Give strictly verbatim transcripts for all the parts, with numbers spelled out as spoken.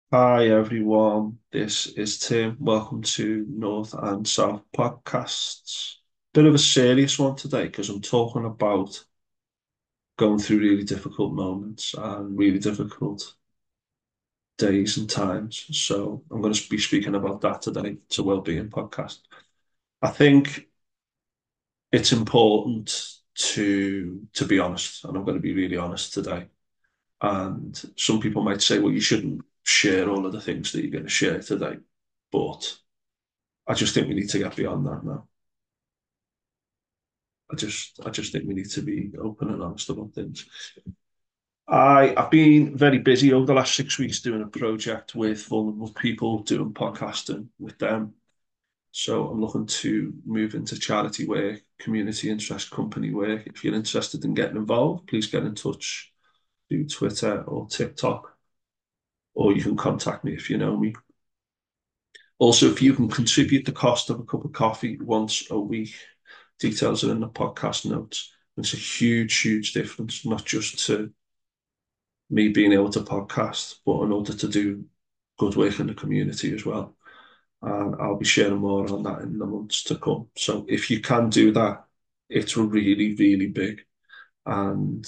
Hi everyone, this is Tim. Welcome to North and South Podcasts. Bit of a serious one today because I'm talking about going through really difficult moments and really difficult days and times. So I'm going to be speaking about that today. It's a well-being podcast. I think it's important to to be honest, and I'm going to be really honest today. And some people might say, well, you shouldn't share all of the things that you're going to share today, but I just think we need to get beyond that now. I just I just think we need to be open and honest about things. I I've been very busy over the last six weeks doing a project with vulnerable people, doing podcasting with them. So I'm looking to move into charity work, community interest, company work. If you're interested in getting involved, please get in touch through Twitter or TikTok, or you can contact me if you know me. Also, if you can contribute the cost of a cup of coffee once a week, details are in the podcast notes. It's a huge, huge difference, not just to me being able to podcast, but in order to do good work in the community as well. And I'll be sharing more on that in the months to come. So if you can do that, it's really, really big. And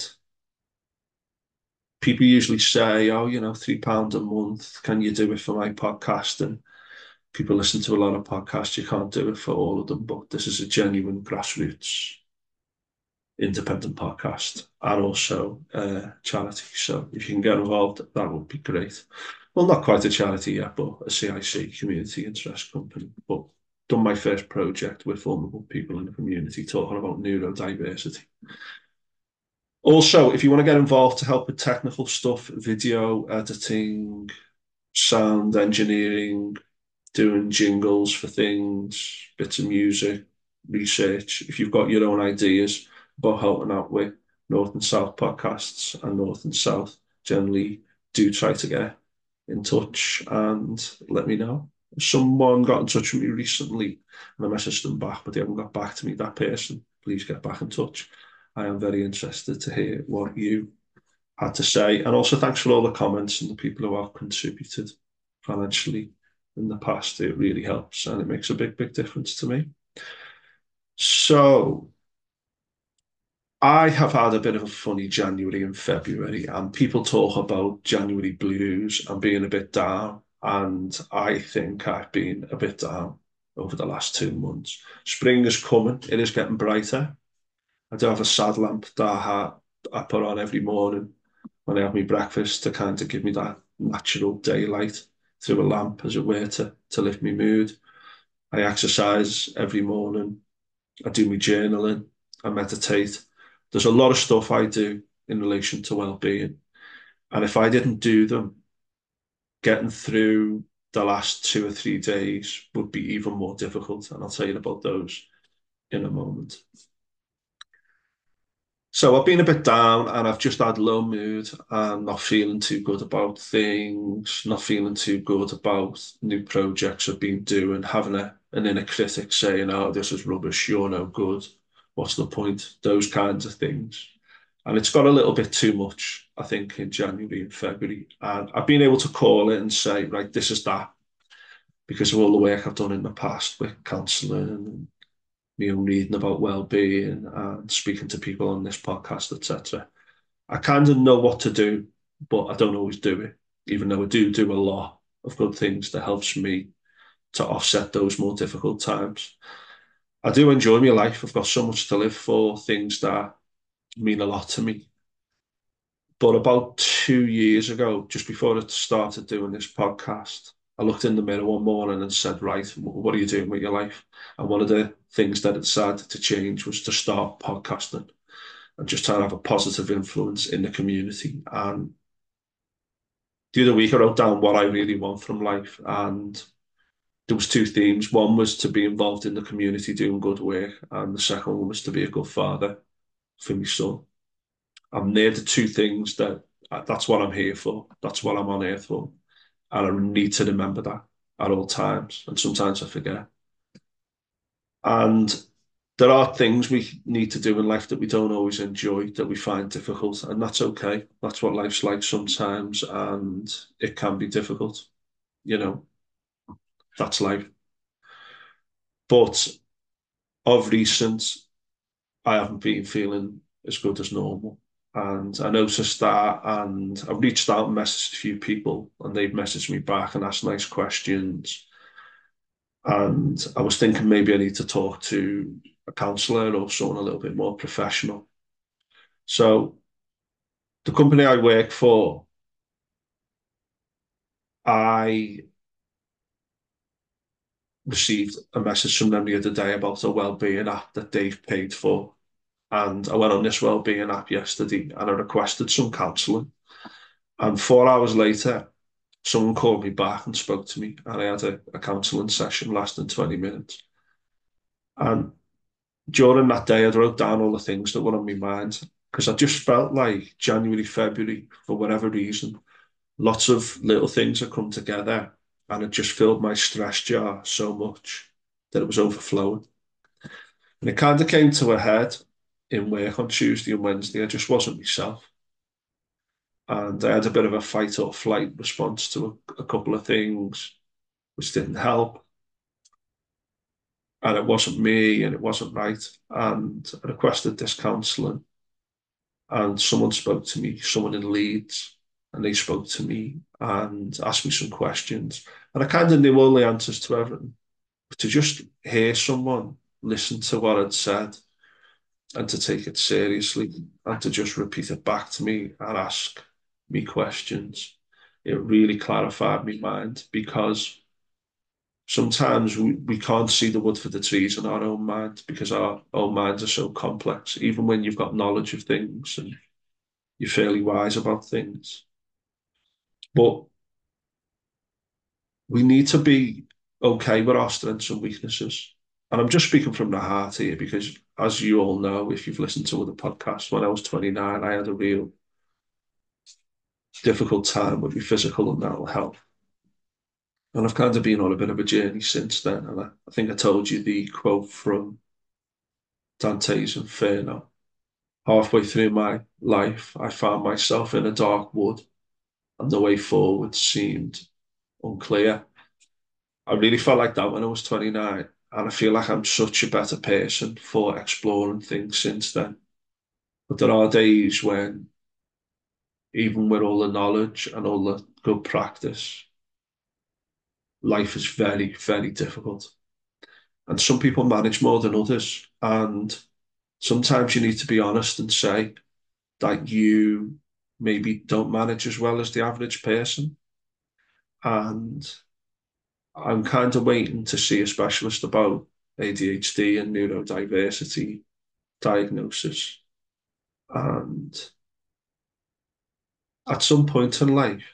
people usually say, oh, you know, three pounds a month, can you do it for my podcast? And people listen to a lot of podcasts, you can't do it for all of them, but this is a genuine grassroots independent podcast and also uh, charity. So if you can get involved, that would be great. Well, not quite a charity yet, but a C I C, community interest company. But done my first project with vulnerable people in the community talking about neurodiversity. Also, if you want to get involved to help with technical stuff, video editing, sound engineering, doing jingles for things, bits of music, research. If you've got your own ideas about helping out with North and South podcasts and North and South, generally do try to get in touch and let me know. Someone got in touch with me recently and I messaged them back, but they haven't got back to me. That person, please get back in touch. I am very interested to hear what you had to say. And also, thanks for all the comments and the people who have contributed financially in the past. It really helps and it makes a big, big difference to me. So, I have had a bit of a funny January and February, and people talk about January blues and being a bit down. And I think I've been a bit down over the last two months. Spring is coming, it is getting brighter. I do have a sad lamp that I, I put on every morning when I have my breakfast to kind of give me that natural daylight through a lamp, as it were, to, to lift my mood. I exercise every morning. I do my journaling. I meditate. There's a lot of stuff I do in relation to well-being. And if I didn't do them, getting through the last two or three days would be even more difficult. And I'll tell you about those in a moment. So I've been a bit down and I've just had low mood and not feeling too good about things, not feeling too good about new projects I've been doing, having a, an inner critic saying, oh, this is rubbish, you're no good, what's the point? Those kinds of things. And it's got a little bit too much, I think, in January and February. And I've been able to call it and say, right, this is that, because of all the work I've done in the past with counselling and me own reading about well-being and speaking to people on this podcast, et cetera. I kind of know what to do, but I don't always do it, even though I do do a lot of good things that helps me to offset those more difficult times. I do enjoy my life. I've got so much to live for, things that mean a lot to me. But about two years ago, just before I started doing this podcast, I looked in the mirror one morning and said, right, what are you doing with your life? And one of the things that I decided to change was to start podcasting and just try to have a positive influence in the community. And the other week, I wrote down what I really want from life. And there was two themes. One was to be involved in the community doing good work. And the second one was to be a good father for my son. And they're the two things that that's what I'm here for. That's what I'm on earth for. And I need to remember that at all times. And sometimes I forget. And there are things we need to do in life that we don't always enjoy, that we find difficult, and that's okay. That's what life's like sometimes, and it can be difficult. You know, that's life. But of recent, I haven't been feeling as good as normal. And I noticed that, and I've reached out and messaged a few people, and they've messaged me back and asked nice questions. And I was thinking maybe I need to talk to a counsellor or someone a little bit more professional. So the company I work for, I received a message from them the other day about a wellbeing app that they've paid for. And I went on this wellbeing app yesterday and I requested some counselling. And four hours later, someone called me back and spoke to me, and I had a, a counselling session lasting twenty minutes. And during that day, I wrote down all the things that were on my mind because I just felt like January, February, for whatever reason, lots of little things had come together and it just filled my stress jar so much that it was overflowing. And it kind of came to a head in work on Tuesday and Wednesday. I just wasn't myself. And I had a bit of a fight or flight response to a, a couple of things, which didn't help. And it wasn't me and it wasn't right. And I requested this counselling. And someone spoke to me, someone in Leeds, and they spoke to me and asked me some questions. And I kind of knew all the answers to everything. But to just hear someone listen to what I'd said and to take it seriously and to just repeat it back to me and ask me questions, it really clarified my mind because sometimes we, we can't see the wood for the trees in our own mind because our own minds are so complex. Even when you've got knowledge of things and you're fairly wise about things. But we need to be okay with our strengths and weaknesses. And I'm just speaking from the heart here because, as you all know, if you've listened to other podcasts, when I was twenty-nine, I had a real difficult time with my physical and mental health. And I've kind of been on a bit of a journey since then. And I, I think I told you the quote from Dante's Inferno. Halfway through my life, I found myself in a dark wood, and the way forward seemed unclear. I really felt like that when I was twenty-nine, and I feel like I'm such a better person for exploring things since then. But there are days when, even with all the knowledge and all the good practice, life is very, very difficult. And some people manage more than others. And sometimes you need to be honest and say that you maybe don't manage as well as the average person. And I'm kind of waiting to see a specialist about A D H D and neurodiversity diagnosis. And at some point in life,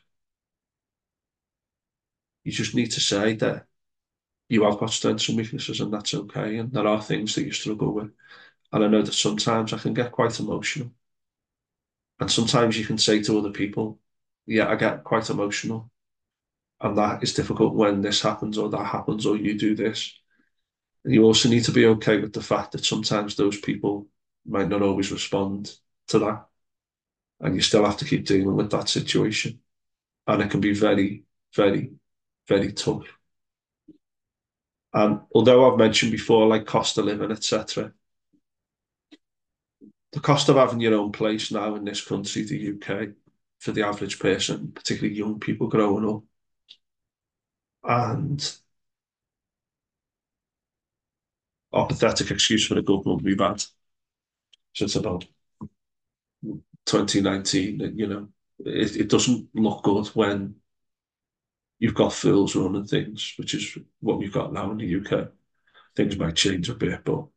you just need to say that you have got strengths and weaknesses, and that's okay. And there are things that you struggle with. And I know that sometimes I can get quite emotional. And sometimes you can say to other people, yeah, I get quite emotional. And that is difficult when this happens or that happens or you do this. And you also need to be okay with the fact that sometimes those people might not always respond to that. And you still have to keep dealing with that situation. And it can be very, very, very tough. And although I've mentioned before, like cost of living, et cetera, the cost of having your own place now in this country, the U K, for the average person, particularly young people growing up, and our pathetic excuse for the government we've had since about twenty nineteen, you know, it, it doesn't look good when you've got fools running things, which is what we've got now in the U K. Things might change a bit, but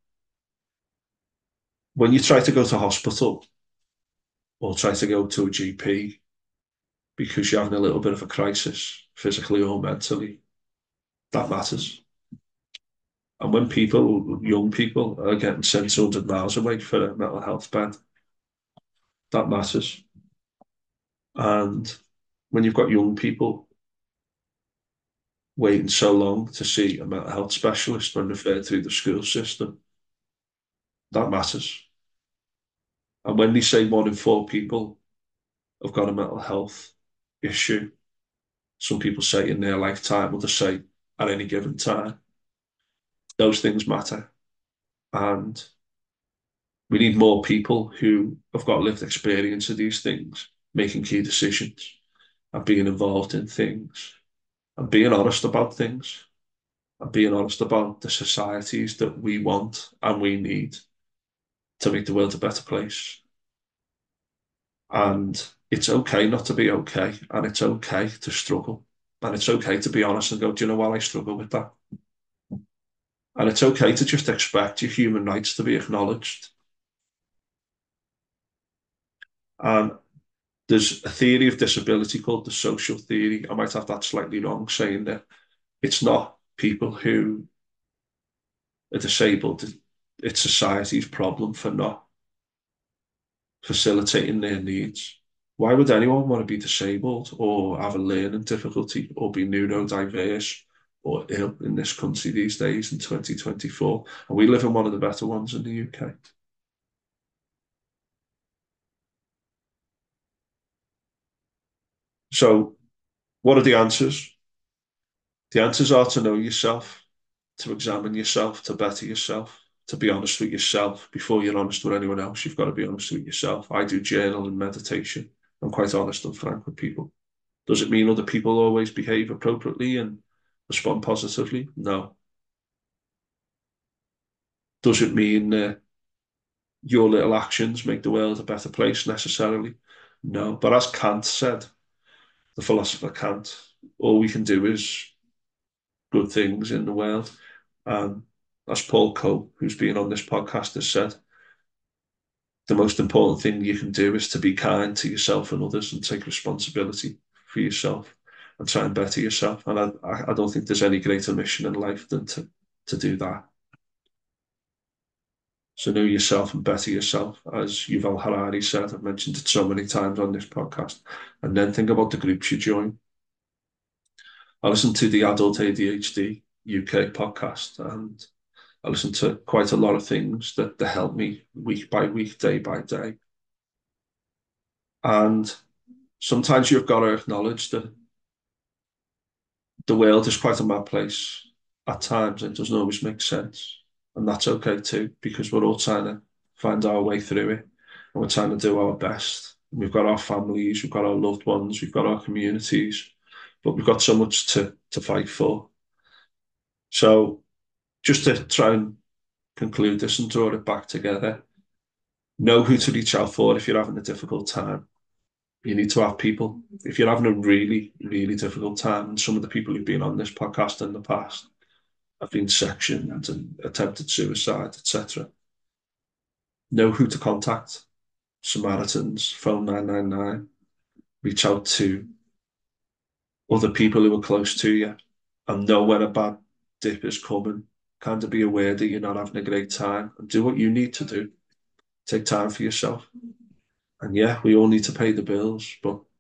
when you try to go to hospital or try to go to a G P because you're having a little bit of a crisis, physically or mentally, that matters. And when people, young people, are getting sent two hundred miles away for a mental health bed, that matters. And when you've got young people waiting so long to see a mental health specialist when referred through the school system, That matters. And when they say one in four people have got a mental health issue, some people say in their lifetime, others say at any given time, those things matter. And we need more people who have got lived experience of these things, making key decisions and being involved in things and being honest about things and being honest about the societies that we want and we need to make the world a better place. And it's okay not to be okay, and it's okay to struggle. And it's okay to be honest and go, do you know what? I struggle with that. And it's okay to just expect your human rights to be acknowledged. And there's a theory of disability called the social theory. I might have that slightly wrong, saying that it's not people who are disabled, it's society's problem for not facilitating their needs. Why would anyone want to be disabled or have a learning difficulty or be neurodiverse or ill in this country these days in twenty twenty-four? And we live in one of the better ones in the U K. So, what are the answers? The answers are to know yourself, to examine yourself, to better yourself, to be honest with yourself. Before you're honest with anyone else, you've got to be honest with yourself. I do journal and meditation. I'm quite honest and frank with people. Does it mean other people always behave appropriately and respond positively? No. Does it mean uh, your little actions make the world a better place necessarily? No. But as Kant said, the philosopher Kant, all we can do is good things in the world. And as Paul Coe, who's been on this podcast, has said, the most important thing you can do is to be kind to yourself and others and take responsibility for yourself and try and better yourself. And I, I don't think there's any greater mission in life than to, to do that. So know yourself and better yourself, as Yuval Harari said. I've mentioned it so many times on this podcast. And then think about the groups you join. I listened to the Adult A D H D U K podcast, and I listened to quite a lot of things that, that help me week by week, day by day. And sometimes you've got to acknowledge that the world is quite a mad place at times. It doesn't always make sense. And that's okay too, because we're all trying to find our way through it and we're trying to do our best. We've got our families, we've got our loved ones, we've got our communities, but we've got so much to, to fight for. So just to try and conclude this and draw it back together, know who to reach out for if you're having a difficult time. You need to have people. If you're having a really, really difficult time, and some of the people who've been on this podcast in the past have been sectioned and attempted suicide, et cetera, know who to contact. Samaritans, phone nine nine nine, reach out to other people who are close to you and know when a bad dip is coming. Kind of be aware that you're not having a great time and do what you need to do. Take time for yourself. And yeah, we all need to pay the bills, but at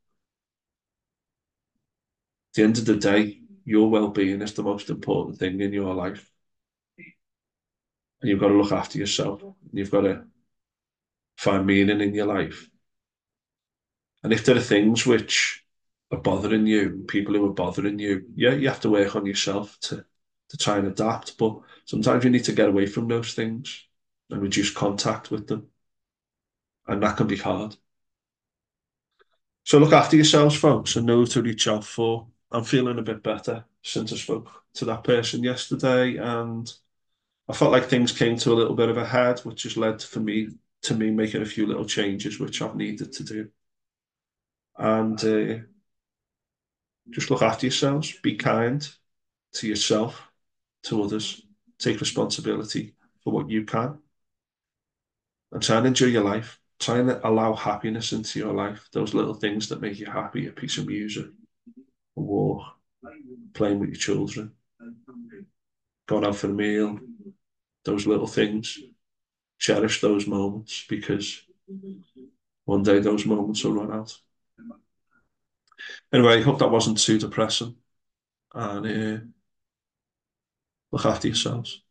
the end of the day, your well-being is the most important thing in your life. And you've got to look after yourself. You've got to find meaning in your life. And if there are things which are bothering you, people who are bothering you, yeah, you have to work on yourself to, to try and adapt. But sometimes you need to get away from those things and reduce contact with them. And that can be hard. So look after yourselves, folks, and know to reach out for. I'm feeling a bit better since I spoke to that person yesterday, and I felt like things came to a little bit of a head, which has led for me to me making a few little changes which I've needed to do. And uh, just look after yourselves, be kind to yourself, to others, take responsibility for what you can, and try and enjoy your life. Try and allow happiness into your life, those little things that make you happy, a piece of music, a walk, playing with your children, going out for a meal, those little things. Cherish those moments because one day those moments will run out. Anyway, I hope that wasn't too depressing, and uh, look after yourselves.